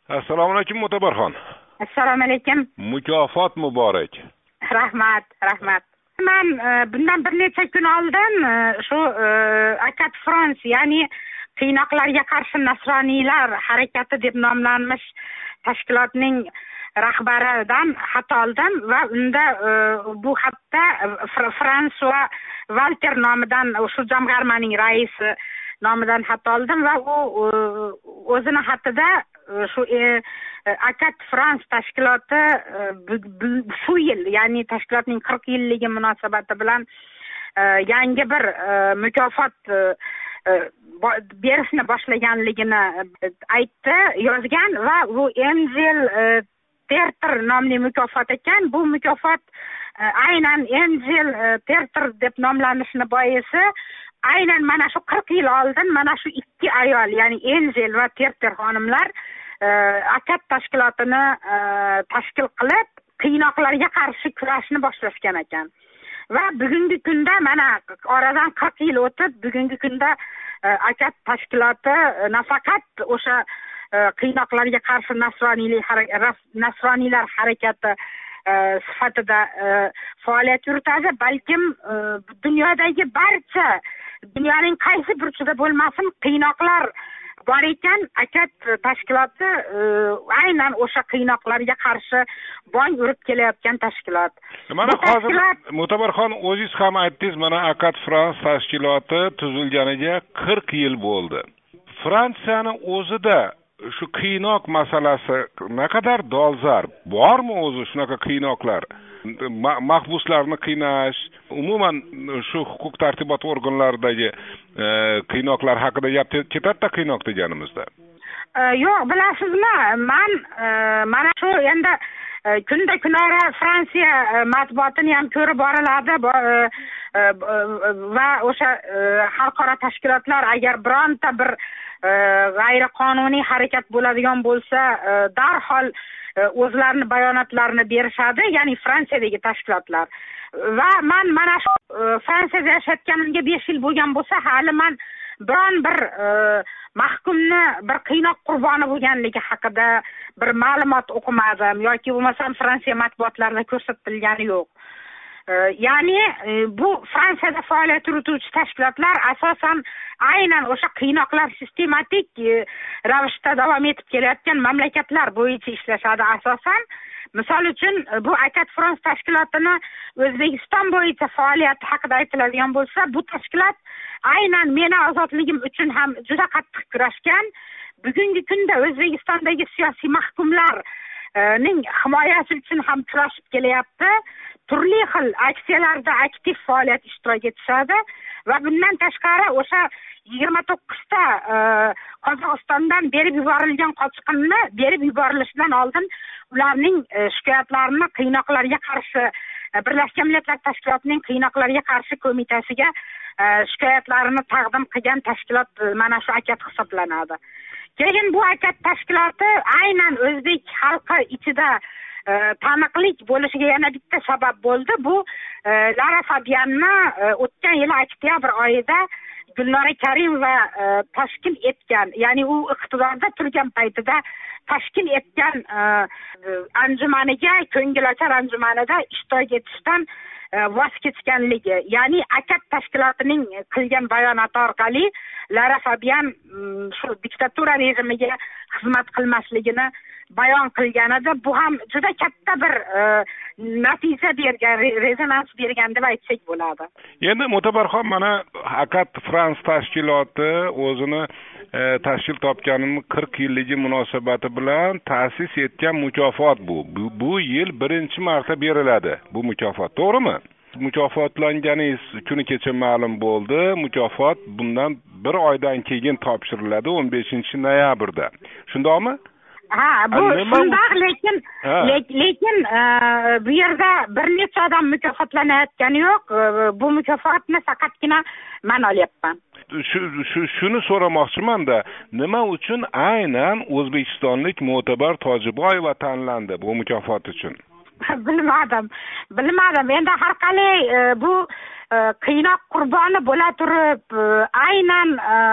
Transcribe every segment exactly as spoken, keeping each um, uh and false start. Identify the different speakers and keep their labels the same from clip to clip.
Speaker 1: Assalomu alaykum Mo'tabarxon.
Speaker 2: Assalomu alaykum.
Speaker 1: Mukofot muborak.
Speaker 2: Rahmat, rahmat. Men bundan bir necha kun oldin shu Akat France, ya'ni qiynoqlarga qarshi nasroniylar harakati deb nomlanmish tashkilotning rahbaridan xat oldim va unda bu xatda François Walter nomidan, shu jamg'armaning raisi nomidan xat oldim va u o'zini xatida shu Akat France tashkiloti shu yil, ya'ni tashkilotning qirq yilligi munosabati bilan yangi bir mukofot berishni boshlaganligini aytdi, yozgan va bu Angel Theater nomli mukofot ekan. Bu mukofot aynan Angel Theater deb nomlanishini boisi aynan mana shu qirq yil oldin mana shu ikki ayol, ya'ni Angel va Theater xonimlar Akat tashkilotini tashkil qilib qiynoqlarga qarshi kurashni boshlashgan ekan. Va bugungi kunda mana oradan qirq yil o'tib, bugungi kunda Akat tashkiloti nafaqat o'sha qiynoqlarga qarshi nasroniylik nasroniylar harakati sifatida faoliyat yuritadi, balkim dunyodagi barcha, dunyoning qaysi burchida bo'lmasin, qiynoqlar bor ekan, Akat tashkiloti aynan o'sha qiynoqlarga qarshi bong urib kelayotgan tashkilot.
Speaker 1: Mana hozir Mo'tabarxon o'zingiz ham aytdingiz, mana Akat France tashkiloti tuzilganiga qirq yil bo'ldi. Fransiyani o'zida shu qiynoq masalasi naqadar dolzarb, bormi o'zi shunaqa qiynoqlar? Mahbuslarni qiynash, umuman shu huquq tartibot organlaridagi qiynoqlar haqida gap ketadi-da, qiynoq deganimizda.
Speaker 2: Yo'q, bilasizmi, men mana shu endi kunda kunora Fransiya matbuotini ham ko'rib boriladi va o'sha xalqaro tashkilotlar agar bironta bir g'ayriqonuniy harakat bo'ladigan bo'lsa, darhol o'zlarini bayonotlarini berishadi, ya'ni Fransiyadagi tashkilotlar. Va men mana shu Fransiyada yashayotganimga besh yil bo'lgan bo'lsa, hali men biron bir mahkumni bir qiynoq qurboni bo'lganligi haqida bir ma'lumot o'qimadim yoki bo'lmasam Fransiya matbuotlarida ko'rsatilgani yo'q. Ya'ni bu Fransiyada faoliyat yurituvchi tashkilotlar asosan aynan o'sha qiynoqlar sistematik ravishda davom etib kelayotgan mamlakatlar bo'yicha ishlashadi asosan. Misol uchun bu Akat France tashkilotini O'zbekiston bo'yicha faoliyati haqida aytiladigan bo'lsa, bu tashkilot aynan meni ozodligim uchun ham juda qattiq kurashgan. Bugungi kunda O'zbekistondagi siyosiy mahkumlarning himoyasi uchun ham kurashib kelyapti. Turli xil aksiyalarda aktiv faoliyat ishtirok etishadi va bundan tashqari o'sha yigirma to'qqizta Qozog'istondan berib yuborilgan qochqinni berib yuborilishidan oldin ularning shikoyatlarini qiynoqlarga qarshi Birlashgan Millatlar Tashkilotining qiynoqlarga qarshi qo'mitasiga shikoyatlarini taqdim qilgan tashkilot mana shu Akat hisoblanadi. Keyin bu Akat tashkiloti aynan o'zbek xalqi ichida taniqlik bo'lishiga yana bitta sabab bo'ldi. Bu Lara Fabianni o'tgan yil oktyabr oyida Gulnora Karimova tashkil etgan, ya'ni u iqtidorda turgan paytida tashkil etgan anjumaniga, ko'ngilochar anjumanida ishtirok etishdan voz kechganligi, ya'ni Akat tashkilotining qilgan bayonoti orqali Lara Fabian shu diktatura rejimiga xizmat qilmasligini bayon qilganida, bu ham juda katta bir natija bergan, rezonans bergan deb aytsak bo'ladi.
Speaker 1: Endi Mo'tabarxon, mana Akat France tashkiloti o'zini tashkil topganining qirq yilligi munosabati bilan ta'sis etgan mukofot bu. Bu yil birinchi marta beriladi bu mukofot, to'g'rimi? Mukofotlanganingiz kuni kecha ma'lum bo'ldi. Mukofot bundan bir oydan keyin topshiriladi, o'n beshinchi noyabrda. Shundaqmi?
Speaker 2: Ha, bu shundoq, lekin lekin bu yerda bir necha odam mukofotlanayotgani yo'q. Bu mukofotni faqatgina men olyapman.
Speaker 1: Shu shuni so'ramoqchiman-da, nima uchun aynan o'zbekistonlik Mo'tabar Tojiboyeva tanlandi bu mukofot uchun?
Speaker 2: Bilmadim. Bilmadim. Endi har qalay bu qiynoq qurboni bo'la turib, aynan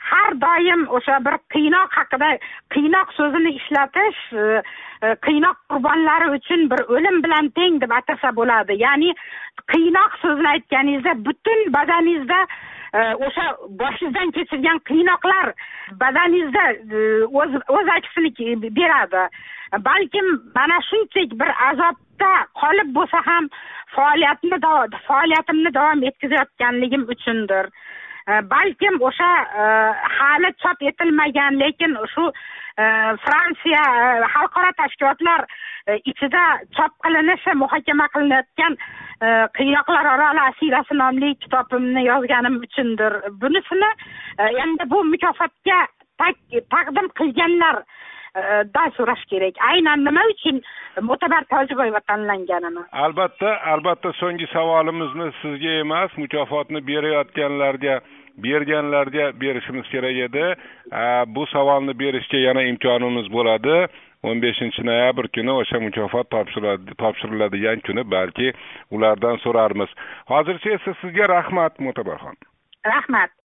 Speaker 2: har doim o'sha bir qiynoq haqida qiynoq so'zini ishlatish qiynoq qurbonlari uchun bir o'lim bilan teng deb atasa bo'ladi. Ya'ni qiynoq so'zini aytganingizda butun badaningizda o'sha boshingizdan kechirgan qiynoqlar badaningizda o'z o'z aksini beradi. Balkim mana shunchalik bir azobda qolib bo'lsa ham faoliyatni faoliyatimni davom etkazayotganligim uchundir. Balkim o'sha hali chop etilmagan, lekin shu Fransiya xalqaro tashkilotlar ichida chop qilinishi muhokama qilinayotgan qiynoqlar oroli asirasi nomli kitobimni yozganim uchundir. Bunisini endi bu mukofotga taqdim qilganlar dan so'rash kerak. Aynan nima uchun Mo'tabar Tojiboyeva tanlanganini.
Speaker 1: Albatta, albatta so'nggi savolimizni sizga emas, mukofotni berayotganlarga, berganlarga berishimiz kerak edi. Bu savolni berishga yana imkonimiz bo'ladi. o'n beshinchi noyabr kuni o'sha mukofot topshiriladigan kuni balki ulardan so'rarmiz. Hozircha esa sizga rahmat Mo'tabarxon.
Speaker 2: Rahmat.